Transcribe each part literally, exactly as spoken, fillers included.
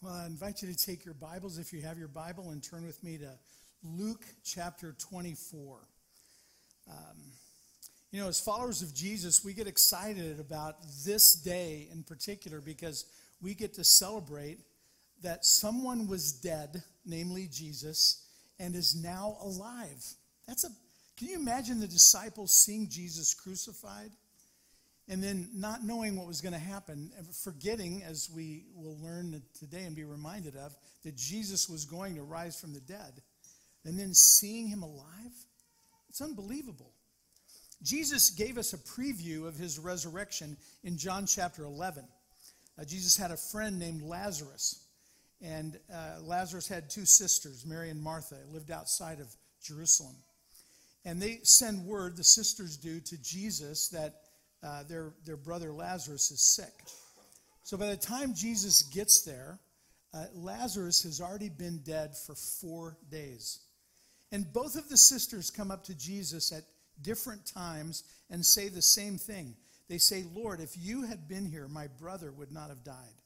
Well, I invite you to take your Bibles, if you have your Bible, and turn with me to Luke chapter twenty-four. Um, you know, as followers of Jesus, we get excited about this day in particular because we get to celebrate that someone was dead, namely Jesus, and is now alive. That's a. Can you imagine the disciples seeing Jesus crucified? And then not knowing what was going to happen, forgetting, as we will learn today and be reminded of, that Jesus was going to rise from the dead. And then seeing him alive, it's unbelievable. Jesus gave us a preview of his resurrection in John chapter eleven. Uh, Jesus had a friend named Lazarus. And uh, Lazarus had two sisters, Mary and Martha, lived outside of Jerusalem. And they send word, the sisters do, to Jesus that Uh, their, their brother Lazarus is sick. So by the time Jesus gets there, uh, Lazarus has already been dead for four days. And both of the sisters come up to Jesus at different times and say the same thing. They say, "Lord, if you had been here, my brother would not have died."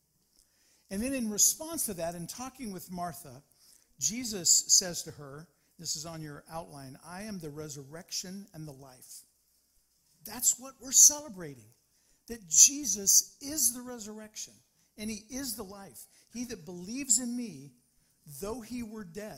And then in response to that, in talking with Martha, Jesus says to her, this is on your outline, "I am the resurrection and the life." That's what we're celebrating, that Jesus is the resurrection and he is the life. He that believes in me, though he were dead,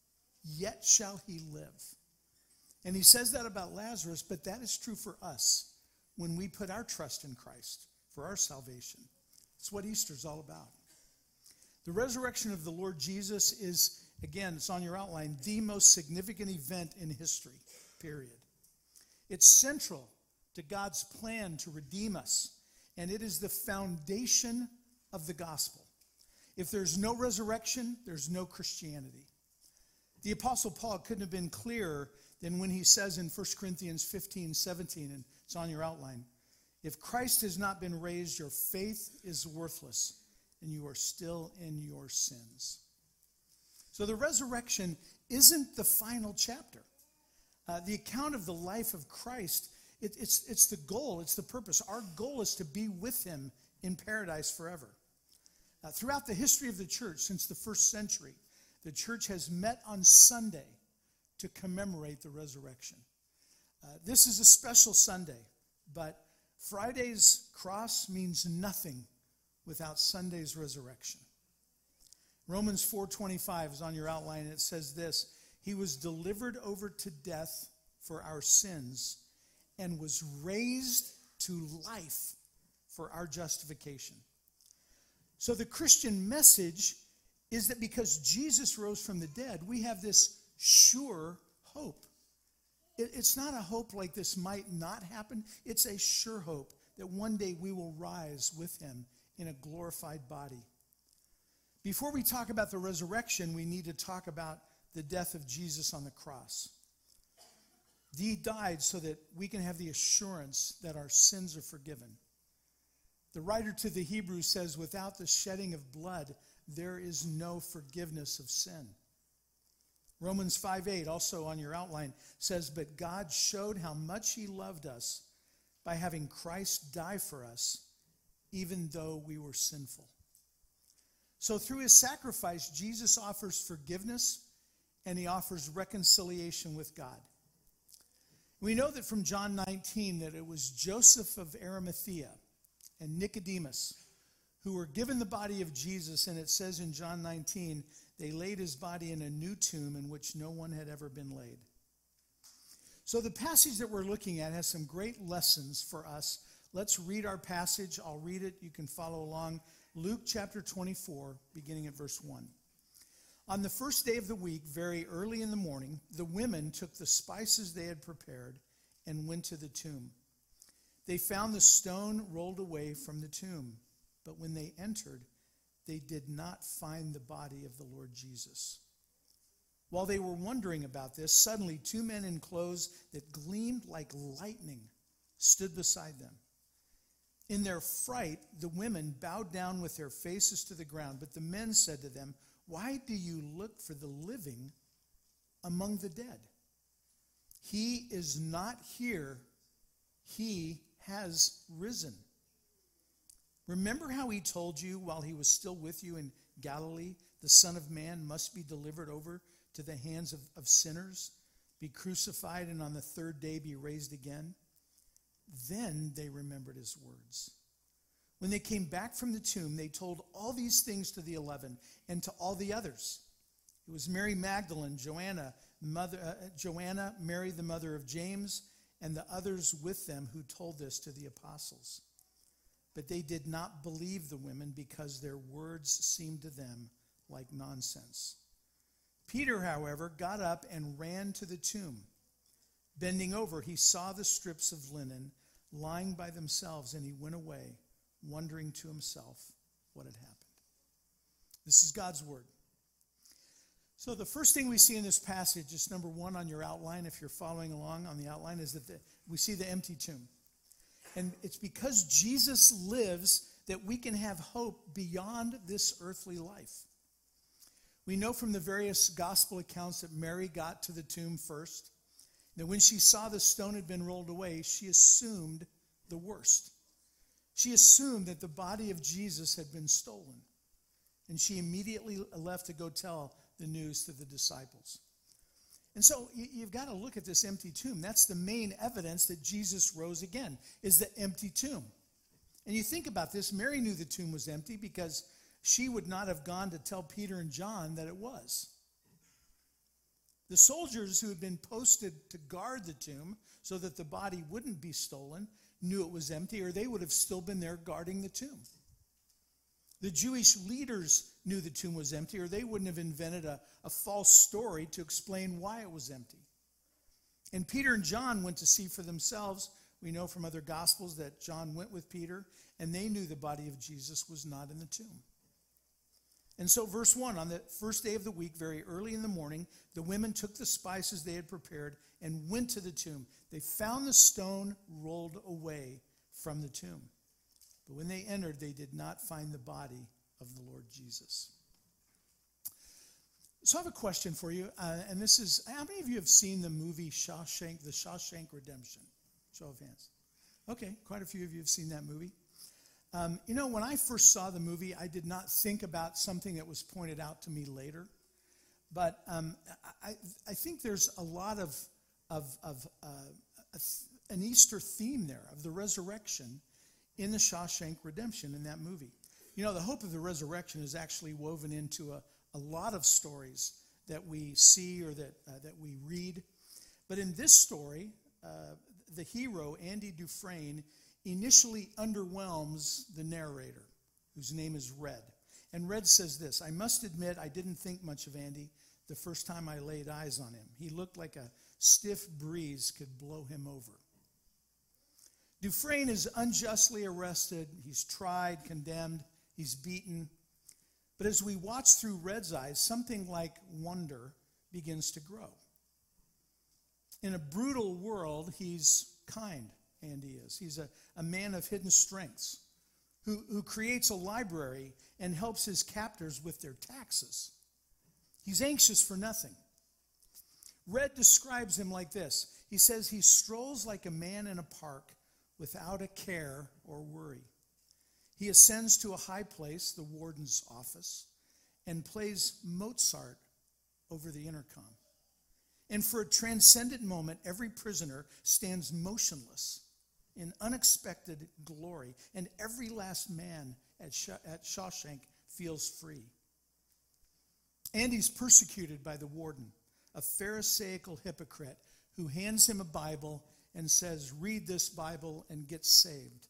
yet shall he live. And he says that about Lazarus, but that is true for us when we put our trust in Christ for our salvation. It's what Easter's all about. The resurrection of the Lord Jesus is, again, it's on your outline, the most significant event in history, period. It's central to God's plan to redeem us, and it is the foundation of the gospel. If there's no resurrection, there's no Christianity. The Apostle Paul couldn't have been clearer than when he says in First Corinthians fifteen, seventeen, and it's on your outline, "If Christ has not been raised, your faith is worthless, and you are still in your sins." So the resurrection isn't the final chapter. Uh, the account of the life of Christ, It, it's, it's the goal, it's the purpose. Our goal is to be with him in paradise forever. Uh, throughout the history of the church, since the first century, the church has met on Sunday to commemorate the resurrection. Uh, this is a special Sunday, but Friday's cross means nothing without Sunday's resurrection. Romans four twenty-five is on your outline, and it says this, "He was delivered over to death for our sins, and was raised to life for our justification." So the Christian message is that because Jesus rose from the dead, we have this sure hope. It, it's not a hope like this might not happen. It's a sure hope that one day we will rise with him in a glorified body. Before we talk about the resurrection, we need to talk about the death of Jesus on the cross. He died so that we can have the assurance that our sins are forgiven. The writer to the Hebrews says, "Without the shedding of blood, there is no forgiveness of sin." Romans five eight, also on your outline, says, "But God showed how much he loved us by having Christ die for us, even though we were sinful." So through his sacrifice, Jesus offers forgiveness and he offers reconciliation with God. We know that from John nineteen that it was Joseph of Arimathea and Nicodemus who were given the body of Jesus, and it says in John nineteen, they laid his body in a new tomb in which no one had ever been laid. So the passage that we're looking at has some great lessons for us. Let's read our passage. I'll read it. You can follow along. Luke chapter twenty-four, beginning at verse one. "On the first day of the week, very early in the morning, the women took the spices they had prepared and went to the tomb. They found the stone rolled away from the tomb, but when they entered, they did not find the body of the Lord Jesus. While they were wondering about this, suddenly two men in clothes that gleamed like lightning stood beside them. In their fright, the women bowed down with their faces to the ground, but the men said to them, 'Why do you look for the living among the dead? He is not here. He has risen. Remember how he told you while he was still with you in Galilee, the Son of Man must be delivered over to the hands of, of sinners, be crucified, and on the third day be raised again? Then they remembered his words. When they came back from the tomb, they told all these things to the eleven and to all the others. It was Mary Magdalene, Joanna, mother, uh, Joanna, Mary the mother of James, and the others with them who told this to the apostles. But they did not believe the women because their words seemed to them like nonsense. Peter, however, got up and ran to the tomb. Bending over, he saw the strips of linen lying by themselves, and he went away, wondering to himself what had happened. This is God's word. So the first thing we see in this passage is number one on your outline, if you're following along on the outline, is that the, we see the empty tomb. And it's because Jesus lives that we can have hope beyond this earthly life. We know from the various gospel accounts that Mary got to the tomb first. That when she saw the stone had been rolled away, she assumed the worst. She assumed that the body of Jesus had been stolen. And she immediately left to go tell the news to the disciples. And so you've got to look at this empty tomb. That's the main evidence that Jesus rose again, is the empty tomb. And you think about this, Mary knew the tomb was empty because she would not have gone to tell Peter and John that it was. The soldiers who had been posted to guard the tomb so that the body wouldn't be stolen knew it was empty, or they would have still been there guarding the tomb. The Jewish leaders knew the tomb was empty, or they wouldn't have invented a, a false story to explain why it was empty. And Peter and John went to see for themselves. We know from other gospels that John went with Peter, and they knew the body of Jesus was not in the tomb. And so verse one, on the first day of the week, very early in the morning, the women took the spices they had prepared and went to the tomb. They found the stone rolled away from the tomb. But when they entered, they did not find the body of the Lord Jesus. So I have a question for you, uh, and this is, how many of you have seen the movie Shawshank, The Shawshank Redemption? Show of hands. Okay, quite a few of you have seen that movie. Um, you know, when I first saw the movie, I did not think about something that was pointed out to me later. But um, I, I think there's a lot of, of, of uh, a, an Easter theme there, of the resurrection in the Shawshank Redemption in that movie. You know, the hope of the resurrection is actually woven into a, a lot of stories that we see or that, uh, that we read. But in this story, uh, the hero, Andy Dufresne, initially underwhelms the narrator, whose name is Red. And Red says this, "I must admit I didn't think much of Andy the first time I laid eyes on him. He looked like a stiff breeze could blow him over." Dufresne is unjustly arrested. He's tried, condemned, he's beaten. But as we watch through Red's eyes, something like wonder begins to grow. In a brutal world, he's kind. Andy is. He's a, a man of hidden strengths who, who creates a library and helps his captors with their taxes. He's anxious for nothing. Red describes him like this. He says he strolls like a man in a park without a care or worry. He ascends to a high place, the warden's office, and plays Mozart over the intercom. And for a transcendent moment, every prisoner stands motionless in unexpected glory, and every last man at, Sh- at Shawshank feels free. Andy's persecuted by the warden, a Pharisaical hypocrite who hands him a Bible and says, "Read this Bible and get saved."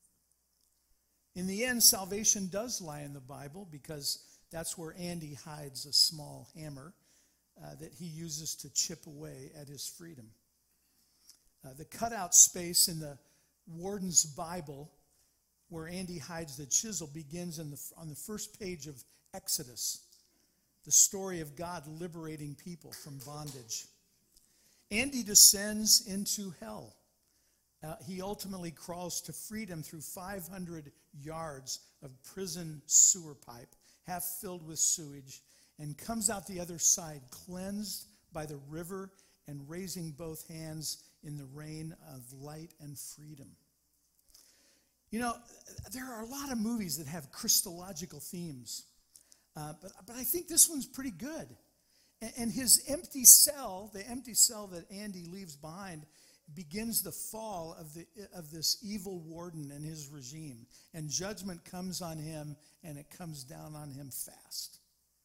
In the end, salvation does lie in the Bible, because that's where Andy hides a small hammer uh, that he uses to chip away at his freedom. Uh, the cutout space in the warden's Bible, where Andy hides the chisel, begins in the, on the first page of Exodus, the story of God liberating people from bondage. Andy descends into hell. Uh, he ultimately crawls to freedom through five hundred yards of prison sewer pipe, half filled with sewage, and comes out the other side cleansed by the river and raising both hands in the reign of light and freedom. You know, there are a lot of movies that have Christological themes. Uh, but, but I think this one's pretty good. And, and his empty cell, the empty cell that Andy leaves behind, begins the fall of, the, of this evil warden and his regime. And judgment comes on him, and it comes down on him fast.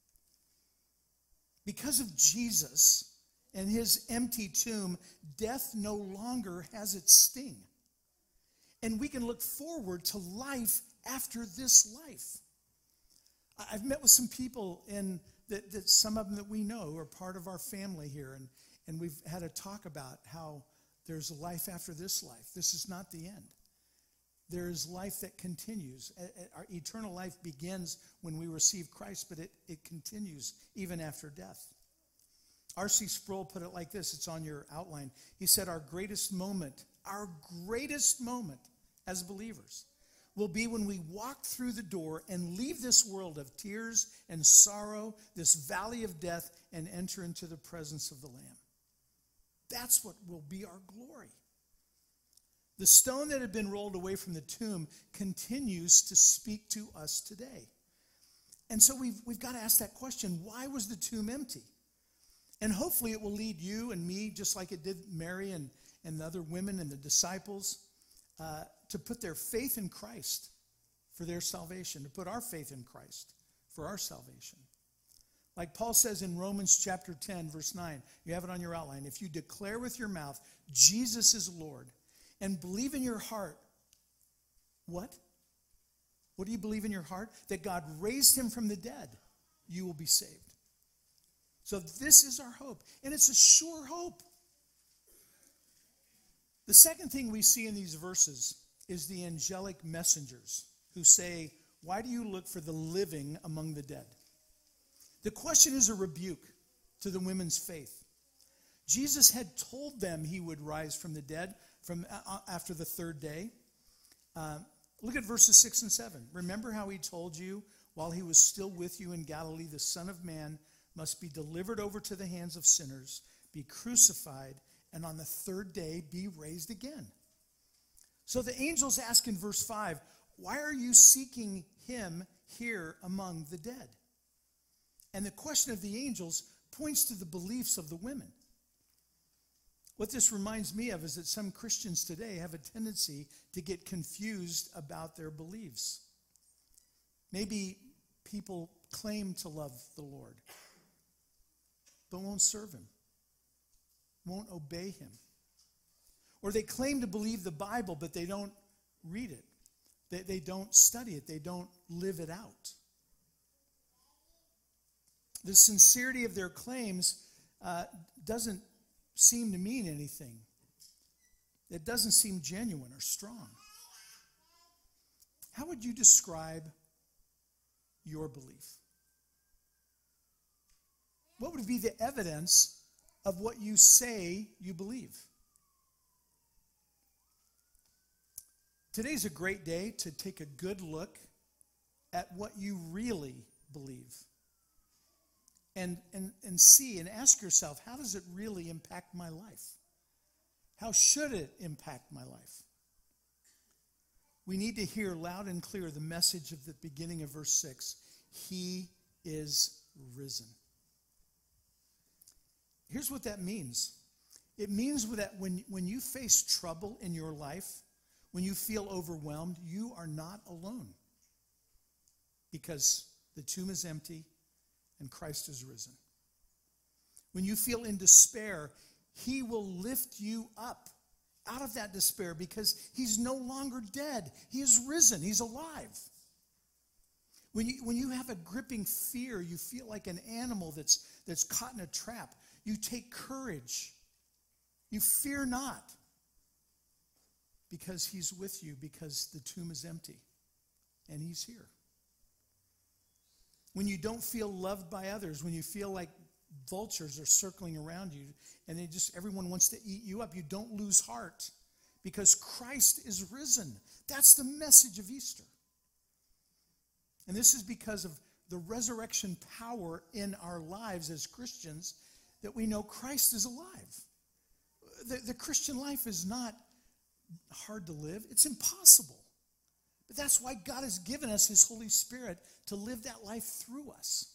Because of Jesus and his empty tomb, death no longer has its sting. And we can look forward to life after this life. I've met with some people in that, that some of them that we know are part of our family here, and, and we've had a talk about how there's a life after this life. This is not the end. There is life that continues. Our eternal life begins when we receive Christ, but it, it continues even after death. R C Sproul put it like this. It's on your outline. He said, our greatest moment, our greatest moment as believers will be when we walk through the door and leave this world of tears and sorrow, this valley of death, and enter into the presence of the Lamb. That's what will be our glory. The stone that had been rolled away from the tomb continues to speak to us today. And so we've, we've got to ask that question, why was the tomb empty? And hopefully it will lead you and me, just like it did Mary and, and the other women and the disciples, uh, to put their faith in Christ for their salvation, to put our faith in Christ for our salvation. Like Paul says in Romans chapter ten, verse nine, you have it on your outline. If you declare with your mouth, Jesus is Lord, and believe in your heart, what? What do you believe in your heart? That God raised him from the dead, you will be saved. So this is our hope, and it's a sure hope. The second thing we see in these verses is the angelic messengers who say, why do you look for the living among the dead? The question is a rebuke to the women's faith. Jesus had told them he would rise from the dead from uh, after the third day. Uh, look at verses six and seven. Remember how he told you while he was still with you in Galilee, the Son of Man must be delivered over to the hands of sinners, be crucified, and on the third day be raised again. So the angels ask in verse five, why are you seeking him here among the dead? And the question of the angels points to the beliefs of the women. What this reminds me of is that some Christians today have a tendency to get confused about their beliefs. Maybe people claim to love the Lord, but won't serve him, won't obey him. Or they claim to believe the Bible, but they don't read it. They, they don't study it. They don't live it out. The sincerity of their claims uh, doesn't seem to mean anything. It doesn't seem genuine or strong. How would you describe your belief? What would be the evidence of what you say you believe? Today's a great day to take a good look at what you really believe. And, and, and see and ask yourself, how does it really impact my life? How should it impact my life? We need to hear loud and clear the message of the beginning of verse six. He is risen. Here's what that means. It means that when, when you face trouble in your life, when you feel overwhelmed, you are not alone. Because the tomb is empty and Christ is risen. When you feel in despair, he will lift you up out of that despair because he's no longer dead. He is risen. He's alive. When you, when you have a gripping fear, you feel like an animal that's, that's caught in a trap. You take courage. You fear not because he's with you, because the tomb is empty and he's here. When you don't feel loved by others, when you feel like vultures are circling around you and they just everyone wants to eat you up, you don't lose heart because Christ is risen. That's the message of Easter. And this is because of the resurrection power in our lives as Christians that we know Christ is alive. The, the Christian life is not hard to live. It's impossible. But that's why God has given us his Holy Spirit to live that life through us.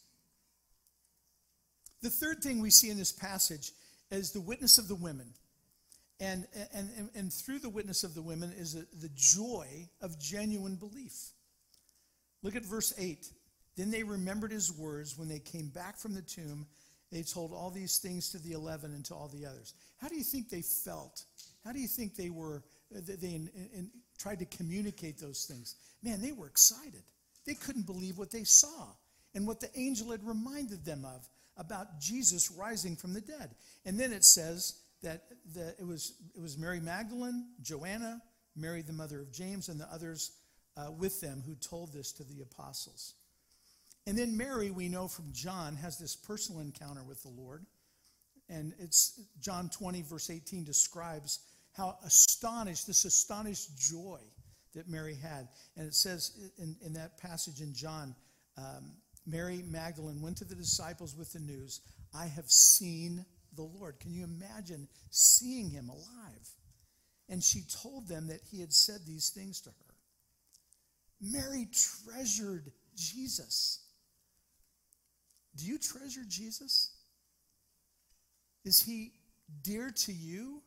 The third thing we see in this passage is the witness of the women. And, and, and, and through the witness of the women is the, the joy of genuine belief. Look at verse eight. Then they remembered his words when they came back from the tomb. They told all these things to the eleven and to all the others. How do you think they felt? How do you think they were, they in, in, tried to communicate those things? Man, they were excited. They couldn't believe what they saw and what the angel had reminded them of about Jesus rising from the dead. And then it says that the, it was it was Mary Magdalene, Joanna, Mary the mother of James, and the others uh, with them who told this to the apostles. And then Mary, we know from John, has this personal encounter with the Lord. And it's John twenty, verse eighteen describes how astonished, this astonished joy that Mary had. And it says in, in that passage in John, um, Mary Magdalene went to the disciples with the news, I have seen the Lord. Can you imagine seeing him alive? And she told them that he had said these things to her. Mary treasured Jesus. Do you treasure Jesus? Is he dear to you?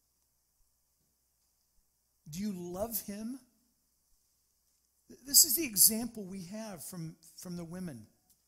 Do you love him? This is the example we have from, from the women.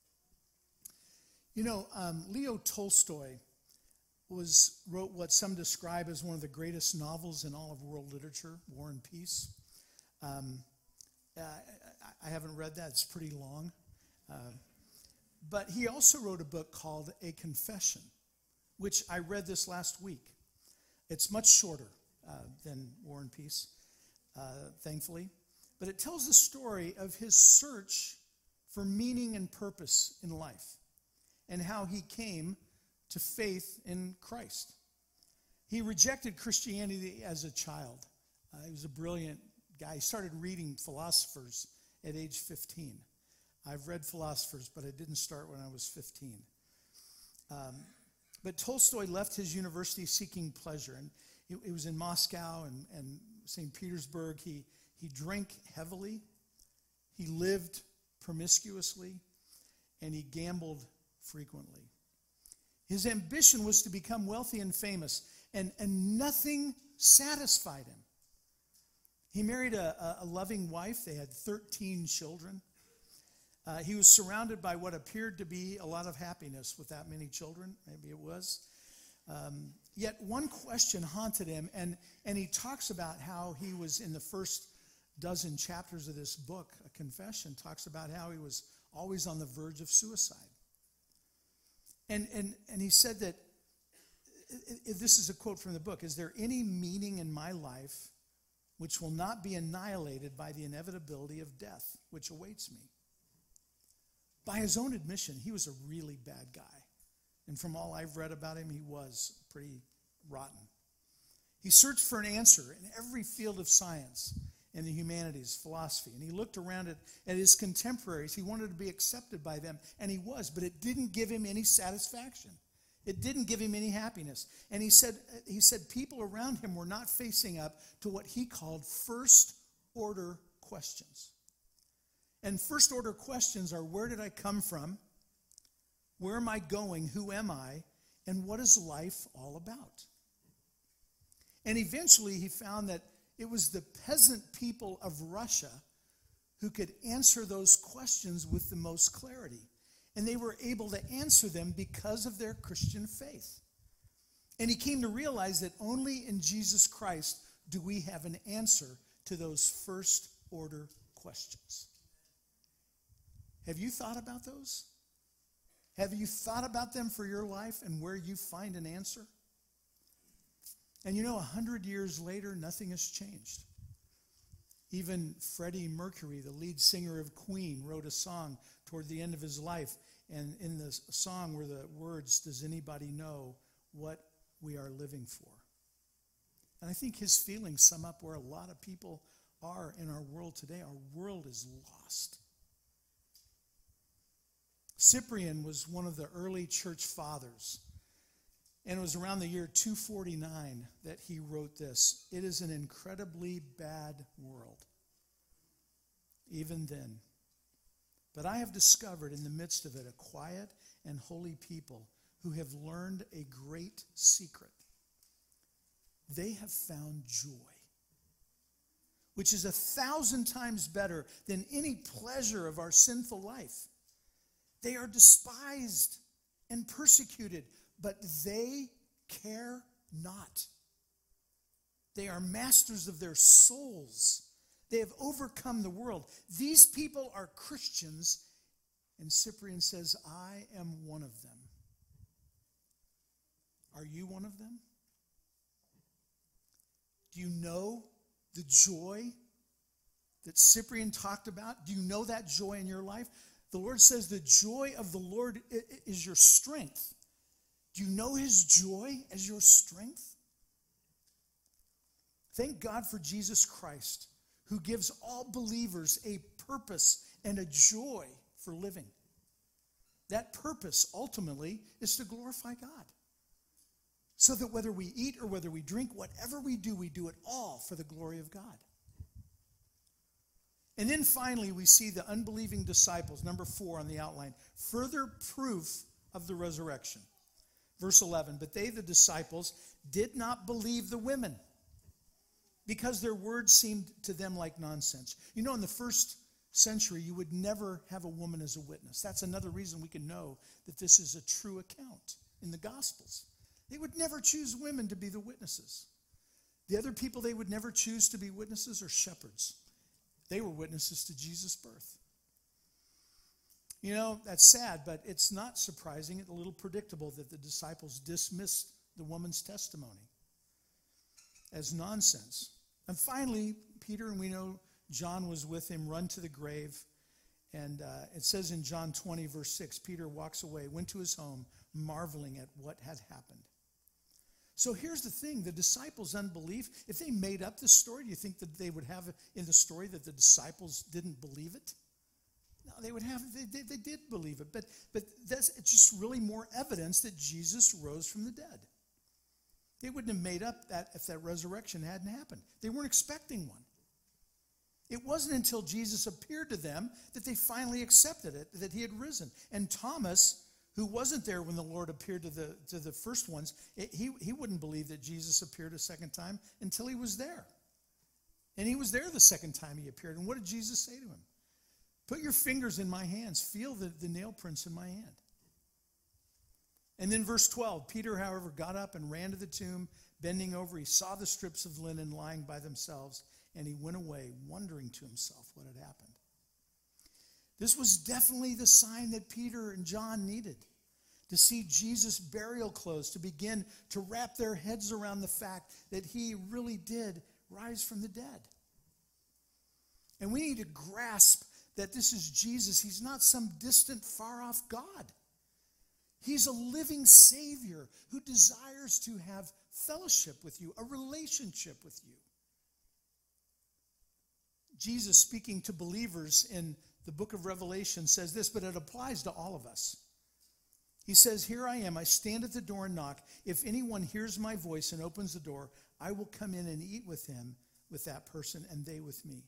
You know, um, Leo Tolstoy was wrote what some describe as one of the greatest novels in all of world literature, War and Peace. Um, I, I haven't read that. It's pretty long. Uh, but he also wrote a book called A Confession, which I read this last week. It's much shorter uh, than War and Peace, uh, thankfully. But it tells the story of his search for meaning and purpose in life and how he came to faith in Christ. He rejected Christianity as a child. Uh, he was a brilliant guy. He started reading philosophers at age fifteen. I've read philosophers, but I didn't start when I was fifteen. Um, but Tolstoy left his university seeking pleasure. And it, it was in Moscow and, and Saint Petersburg. He, he drank heavily. He lived promiscuously. And he gambled frequently. His ambition was to become wealthy and famous. And, and nothing satisfied him. He married a, a loving wife. They had thirteen children. Uh, he was surrounded by what appeared to be a lot of happiness with that many children. Maybe it was. Um, yet one question haunted him, and, and he talks about how he was in the first dozen chapters of this book, A Confession, talks about how he was always on the verge of suicide. And, and, and he said that, this is a quote from the book, is there any meaning in my life which will not be annihilated by the inevitability of death, which awaits me? By his own admission, he was a really bad guy. And from all I've read about him, he was pretty rotten. He searched for an answer in every field of science, in the humanities, philosophy. And he looked around at, at his contemporaries. He wanted to be accepted by them, and he was, but it didn't give him any satisfaction. It didn't give him any happiness. And he said, he said people around him were not facing up to what he called first-order questions. And first-order questions are, where did I come from? Where am I going? Who am I? And what is life all about? And eventually he found that it was the peasant people of Russia who could answer those questions with the most clarity. And they were able to answer them because of their Christian faith. And he came to realize that only in Jesus Christ do we have an answer to those first-order questions. Have you thought about those? Have you thought about them for your life and where you find an answer? And you know, a hundred years later, nothing has changed. Even Freddie Mercury, the lead singer of Queen, wrote a song toward the end of his life. And in the song were the words, does anybody know what we are living for? And I think his feelings sum up where a lot of people are in our world today. Our world is lost. Cyprian was one of the early church fathers. And it was around the year two forty-nine that he wrote this. It is an incredibly bad world. Even then, But I have discovered in the midst of it a quiet and holy people who have learned a great secret. They have found joy, which is a thousand times better than any pleasure of our sinful life. They are despised and persecuted, but they care not. They are masters of their souls. They have overcome the world. These people are Christians, and Cyprian says, I am one of them. Are you one of them? Do you know the joy that Cyprian talked about? Do you know that joy in your life? The Lord says the joy of the Lord is your strength. Do you know his joy as your strength? Thank God for Jesus Christ, who gives all believers a purpose and a joy for living. That purpose, ultimately, is to glorify God. So that whether we eat or whether we drink, whatever we do, we do it all for the glory of God. And then finally, we see the unbelieving disciples, number four on the outline, further proof of the resurrection. Verse eleven, but they, the disciples, did not believe the women because their words seemed to them like nonsense. You know, in the first century, you would never have a woman as a witness. That's another reason we can know that this is a true account in the Gospels. They would never choose women to be the witnesses. The other people they would never choose to be witnesses are shepherds. They were witnesses to Jesus' birth. You know, that's sad, but it's not surprising, it's a little predictable that the disciples dismissed the woman's testimony as nonsense. And finally, Peter, and we know John was with him, run to the grave. And uh, it says in John twenty, verse six, Peter walks away, went to his home, marveling at what had happened. So here's the thing, the disciples' unbelief, if they made up this story, do you think that they would have in the story that the disciples didn't believe it? No, they would have, they, they, they did believe it, but, but that's it's just really more evidence that Jesus rose from the dead. They wouldn't have made up that if that resurrection hadn't happened. They weren't expecting one. It wasn't until Jesus appeared to them that they finally accepted it, that he had risen. And Thomas, who wasn't there when the Lord appeared to the, to the first ones, it, he, he wouldn't believe that Jesus appeared a second time until he was there. And he was there the second time he appeared. And what did Jesus say to him? Put your fingers in my hands. Feel the, the nail prints in my hand. And then verse twelve, Peter, however, got up and ran to the tomb, bending over. He saw the strips of linen lying by themselves, and he went away, wondering to himself what had happened. This was definitely the sign that Peter and John needed, to see Jesus' burial clothes, to begin to wrap their heads around the fact that he really did rise from the dead. And we need to grasp that this is Jesus. He's not some distant, far-off God. He's a living Savior who desires to have fellowship with you, a relationship with you. Jesus, speaking to believers in the book of Revelation, says this, but it applies to all of us. He says, here I am, I stand at the door and knock. If anyone hears my voice and opens the door, I will come in and eat with him, with that person, and they with me.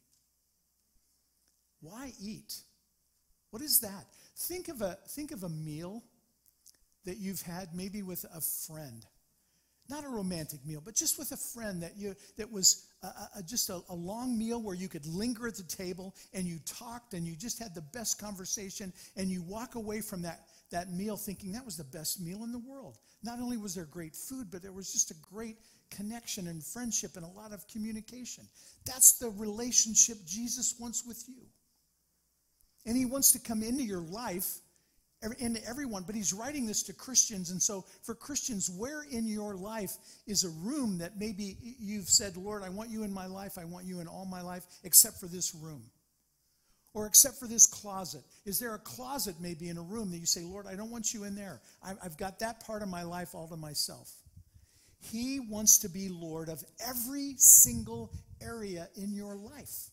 Why eat? What is that? Think of a, think of a meal that you've had maybe with a friend. Not a romantic meal, but just with a friend that you that was a, a, just a, a long meal where you could linger at the table and you talked and you just had the best conversation, and you walk away from that, that meal thinking that was the best meal in the world. Not only was there great food, but there was just a great connection and friendship and a lot of communication. That's the relationship Jesus wants with you. And he wants to come into your life, into everyone, but he's writing this to Christians. And so for Christians, where in your life is a room that maybe you've said, Lord, I want you in my life, I want you in all my life, except for this room, or except for this closet? Is there a closet maybe in a room that you say, Lord, I don't want you in there. I've got that part of my life all to myself. He wants to be Lord of every single area in your life.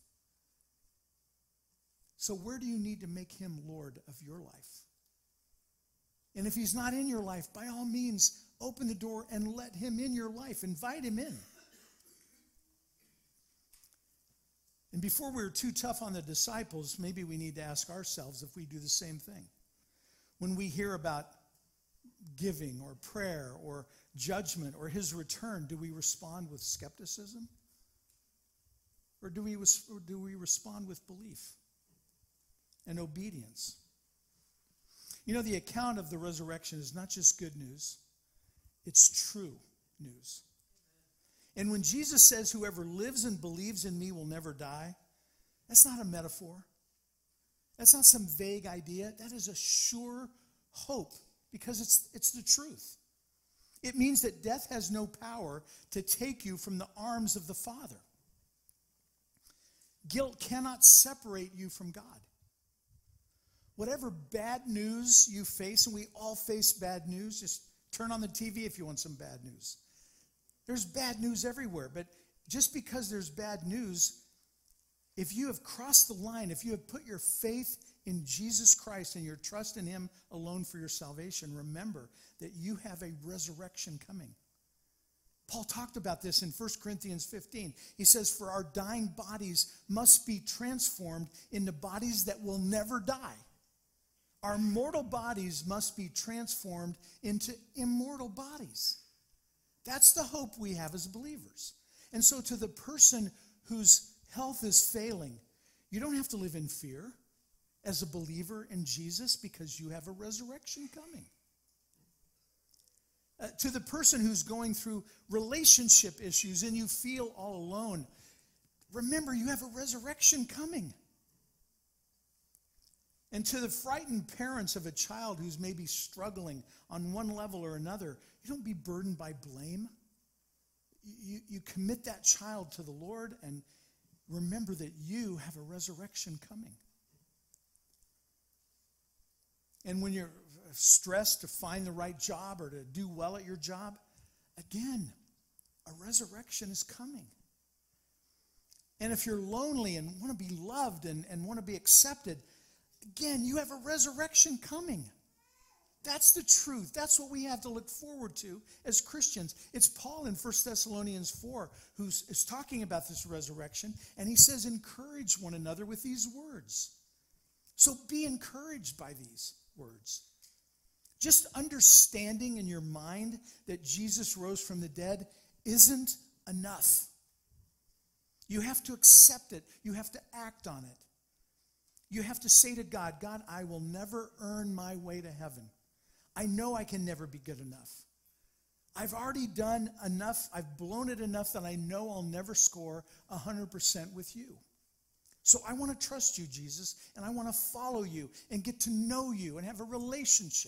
So where do you need to make him Lord of your life? And if he's not in your life, by all means, open the door and let him in your life. Invite him in. And before we're too tough on the disciples, maybe we need to ask ourselves if we do the same thing. When we hear about giving or prayer or judgment or his return, do we respond with skepticism? Or do we, or do we respond with belief and obedience? You know, the account of the resurrection is not just good news, it's true news. And when Jesus says, whoever lives and believes in me will never die, that's not a metaphor. That's not some vague idea. That is a sure hope because it's, it's the truth. It means that death has no power to take you from the arms of the Father. Guilt cannot separate you from God. Whatever bad news you face, and we all face bad news, just turn on the T V if you want some bad news. There's bad news everywhere, but just because there's bad news, if you have crossed the line, if you have put your faith in Jesus Christ and your trust in him alone for your salvation, remember that you have a resurrection coming. Paul talked about this in First Corinthians fifteen. He says, for our dying bodies must be transformed into bodies that will never die. Our mortal bodies must be transformed into immortal bodies. That's the hope we have as believers. And so to the person whose health is failing, you don't have to live in fear as a believer in Jesus because you have a resurrection coming. Uh, to the person who's going through relationship issues and you feel all alone, remember you have a resurrection coming. And to the frightened parents of a child who's maybe struggling on one level or another, you don't be burdened by blame. You, you commit that child to the Lord and remember that you have a resurrection coming. And when you're stressed to find the right job or to do well at your job, again, a resurrection is coming. And if you're lonely and want to be loved and, and want to be accepted, again, you have a resurrection coming. That's the truth. That's what we have to look forward to as Christians. It's Paul in First Thessalonians four who is talking about this resurrection, and he says, encourage one another with these words. So be encouraged by these words. Just understanding in your mind that Jesus rose from the dead isn't enough. You have to accept it. You have to act on it. You have to say to God, God, I will never earn my way to heaven. I know I can never be good enough. I've already done enough. I've blown it enough that I know I'll never score one hundred percent with you. So I want to trust you, Jesus, and I want to follow you and get to know you and have a relationship.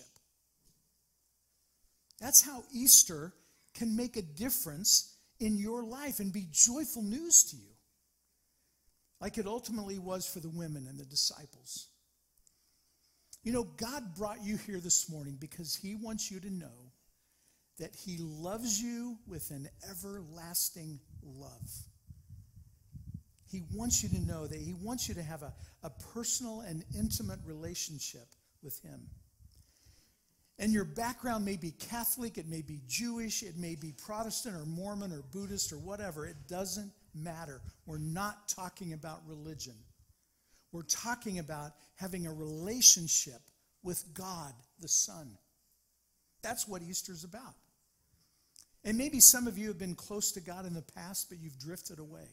That's how Easter can make a difference in your life and be joyful news to you, like it ultimately was for the women and the disciples. You know, God brought you here this morning because he wants you to know that he loves you with an everlasting love. He wants you to know that he wants you to have a, a personal and intimate relationship with him. And your background may be Catholic, it may be Jewish, it may be Protestant or Mormon or Buddhist or whatever. It doesn't matter. We're not talking about religion. We're talking about having a relationship with God the Son. That's what Easter's about. And maybe some of you have been close to God in the past, but you've drifted away.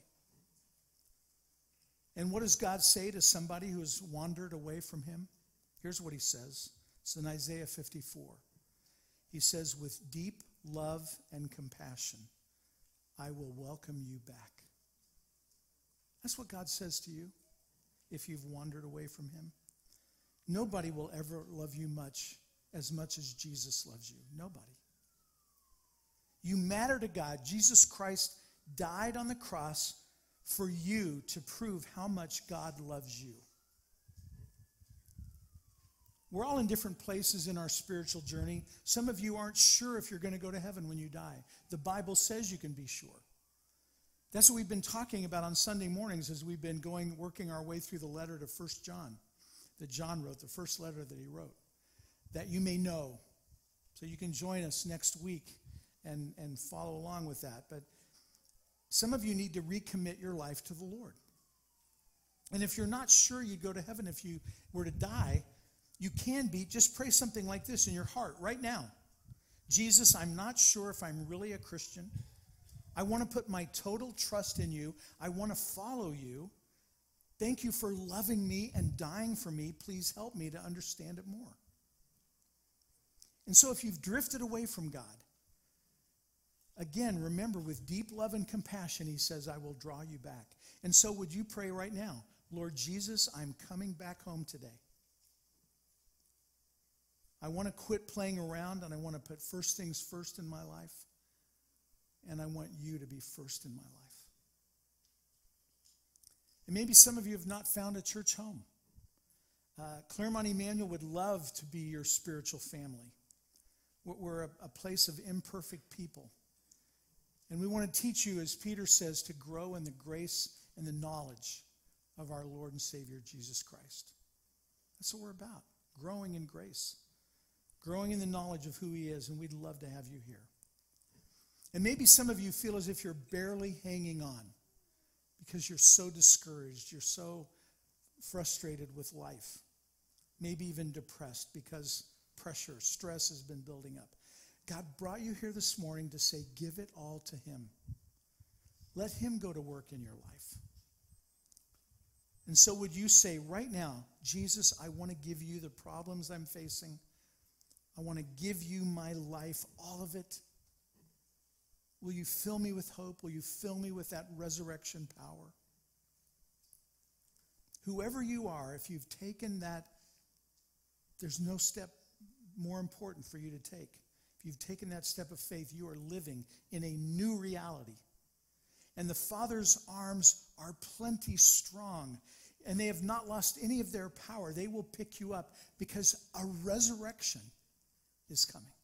And what does God say to somebody who has wandered away from him? Here's what he says. It's in Isaiah fifty-four. He says, with deep love and compassion, I will welcome you back. That's what God says to you if you've wandered away from him. Nobody will ever love you much as much as Jesus loves you. Nobody. You matter to God. Jesus Christ died on the cross for you to prove how much God loves you. We're all in different places in our spiritual journey. Some of you aren't sure if you're going to go to heaven when you die. The Bible says you can be sure. That's what we've been talking about on Sunday mornings as we've been going, working our way through the letter to First John that John wrote, the first letter that he wrote, that you may know. So you can join us next week and, and follow along with that. But some of you need to recommit your life to the Lord. And if you're not sure you'd go to heaven if you were to die, you can be. Just pray something like this in your heart right now. Jesus, I'm not sure if I'm really a Christian. I want to put my total trust in you. I want to follow you. Thank you for loving me and dying for me. Please help me to understand it more. And so if you've drifted away from God, again, remember, with deep love and compassion, he says, I will draw you back. And so would you pray right now, Lord Jesus, I'm coming back home today. I want to quit playing around, and I want to put first things first in my life. And I want you to be first in my life. And maybe some of you have not found a church home. Uh, Claremont Emmanuel would love to be your spiritual family. We're a, a place of imperfect people. And we want to teach you, as Peter says, to grow in the grace and the knowledge of our Lord and Savior, Jesus Christ. That's what we're about, growing in grace, growing in the knowledge of who he is, and we'd love to have you here. And maybe some of you feel as if you're barely hanging on because you're so discouraged, you're so frustrated with life, maybe even depressed because pressure, stress has been building up. God brought you here this morning to say, give it all to him. Let him go to work in your life. And so would you say right now, Jesus, I want to give you the problems I'm facing. I want to give you my life, all of it. Will you fill me with hope? Will you fill me with that resurrection power? Whoever you are, if you've taken that, there's no step more important for you to take. If you've taken that step of faith, you are living in a new reality. And the Father's arms are plenty strong, and they have not lost any of their power. They will pick you up because a resurrection is coming.